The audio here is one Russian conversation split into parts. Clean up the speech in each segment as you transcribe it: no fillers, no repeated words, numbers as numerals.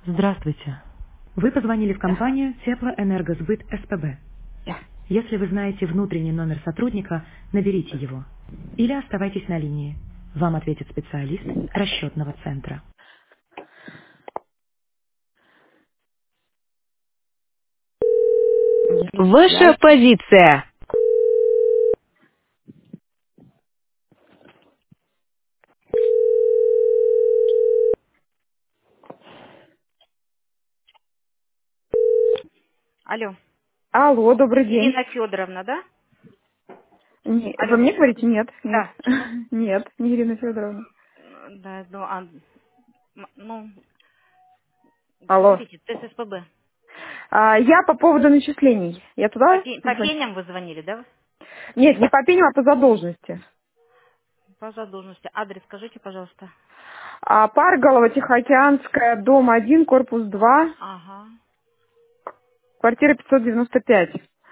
Здравствуйте. Вы позвонили в компанию Теплоэнергосбыт СПБ. Да. Если вы знаете внутренний номер сотрудника, наберите его. Или оставайтесь на линии. Вам ответит специалист расчетного центра. У них есть Ваша связь. позиция. Алло. Алло, добрый день. Ирина Федоровна, да? Вы Алло. мне говорите нет? Нет. Да. Чего? Нет, не Ирина Федоровна. Да, ну, ну, Алло. говорите, ТССПБ. Я по поводу начислений. Я туда По позвоню? пеням вы звонили, да? Нет, не по пеню, а по задолженности. По задолженности. Адрес скажите, пожалуйста. Парголова, Тихоокеанская, дом 1, корпус 2, Ага. квартира 595.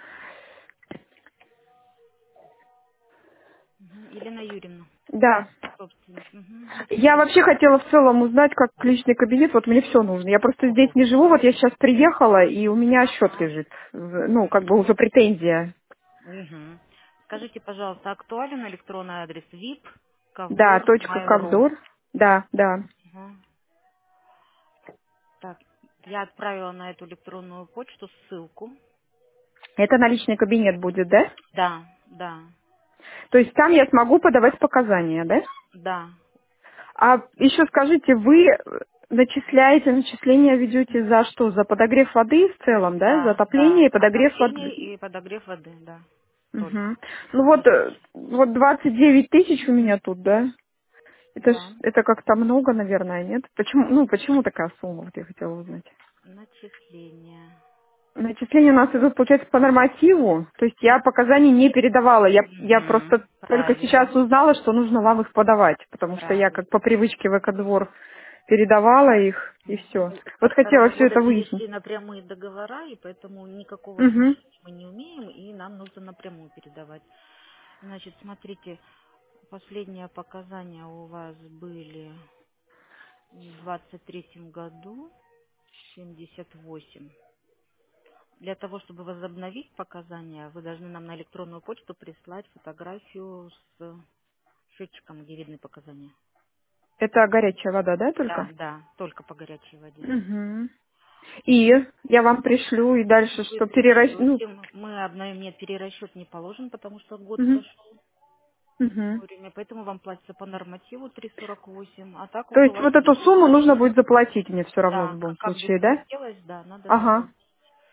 Мгм. Елена Юрьевна, Да. собственник. Мгм. Я вообще хотела в целом узнать, как личный кабинет, вот мне все нужно. Я просто здесь не живу, вот я сейчас приехала, и у меня счет Ага. лежит. Ну, как бы уже претензия. Мгм. Скажите, пожалуйста, актуален электронный адрес VIP Да, ковдор точка mail.ru? ковдор. Да, да. Мгм. Так, я отправила на эту электронную почту ссылку. Это на личный кабинет будет, да? Да, да, То есть там я смогу подавать показания, да? да. А еще скажите, вы начисления ведете за что? За подогрев воды в целом, да? За Да, отопление да. и подогрев Отопление воды? и подогрев воды, да. Только. Мгм. Ну вот, вот 29 тысяч у меня тут, да? Да. Это как-то много, наверное, нет? Почему, ну, почему такая сумма, вот я хотела узнать? Начисление. Начисления у нас идут, получается, по нормативу. То есть я показаний не передавала. Я Мгм. просто только сейчас Правильно, узнала, что нужно вам их подавать. Потому что я правильно. как по привычке в экодвор передавала их, и все. Со Вот хотела второго все года это выяснить. перешли на прямые договора, и поэтому никакого Угу. снижения мы не умеем, и нам нужно напрямую передавать. Значит, смотрите, последние показания у вас были в 23 году 78. Для того, чтобы возобновить показания, вы должны нам на электронную почту прислать фотографию с счетчиком, где видны показания. Это горячая вода, да, Да, только? да, только по горячей воде. Угу. И я вам пришлю, и дальше Вы что, Ну, пришлете, мы обновим, нет, перерасчет не положен, потому что год угу. прошел Угу. время, поэтому вам платится по нормативу 3,48, а так То вот у есть вас вот эту идет, сумму нужно будет заплатить мне все равно в да, любом как бы случае, то ни да? делать, да, надо Ага. заплатить.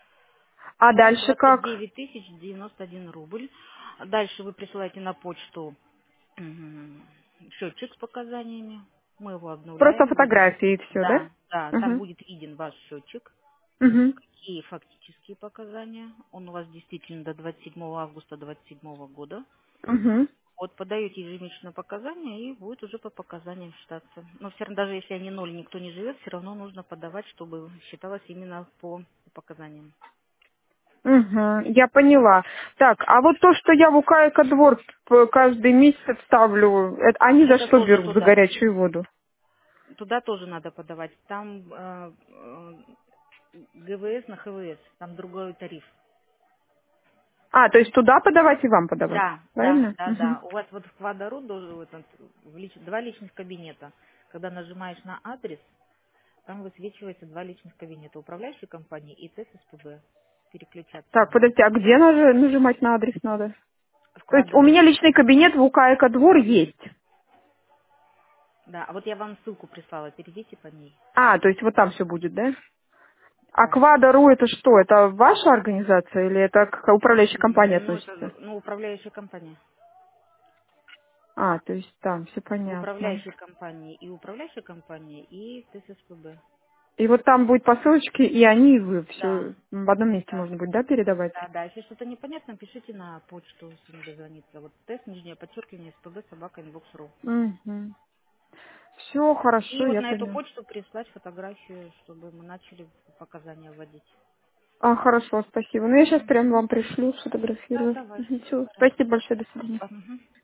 А Итого дальше как? 29 тысяч 91 рубль. Дальше вы присылаете на почту счетчик с показаниями. Мы его Просто обновляем. фотографии и все, да? Да, да, там Угу. будет виден ваш счетчик Угу. и фактические показания. Он у вас действительно до 27 августа 27 года. Угу. Вот подаете ежемесячные показания и будет уже по показаниям считаться. Но все равно, даже если они ноль, никто не живет, все равно нужно подавать, чтобы считалось именно по показаниям. Угу. Я поняла. Так, а вот то, что я в УК «Экодвор» каждый месяц ставлю, они за Это что тоже берут? За туда. горячую воду? Туда тоже надо подавать. Там ГВС на ХВС, там другой тариф. То есть туда подавать и вам подавать, Да, да, правильно? да, Угу. да. У вас вот в Квадру два личных кабинета. Когда нажимаешь на адрес, там высвечивается два личных кабинета. Управляющей компании и ТССПБ. Переключаться Так, надо. подождите, а где нажимать на адрес надо? В То есть у Квадру. меня личный кабинет в УК «Экодвор» есть. Да, а вот я вам ссылку прислала, перейдите по ней. То есть вот там все будет, да? А Да. «Квадро» это что? Это ваша организация или это к управляющей компании Ну, относится? это, управляющая компания. То есть там все В понятно. управляющей компании и управляющей компании, и ТССПБ. И вот там будет по ссылочке, и они, и вы. Да, Все в одном месте да. можно будет, да, передавать? Да, да. Если что-то непонятно, пишите на почту, с ним дозвониться. Вот тест, нижнее подчеркивание, СПБ, собака, инбокс.ру. Угу. Все И хорошо, вот я на эту поняла. почту прислать фотографию, чтобы мы начали показания вводить. Хорошо, спасибо. Ну, я сейчас Мгм. прям вам пришлю, Да, сфотографирую. давайте. Все, Хорошо. спасибо большое, до свидания. Мгм.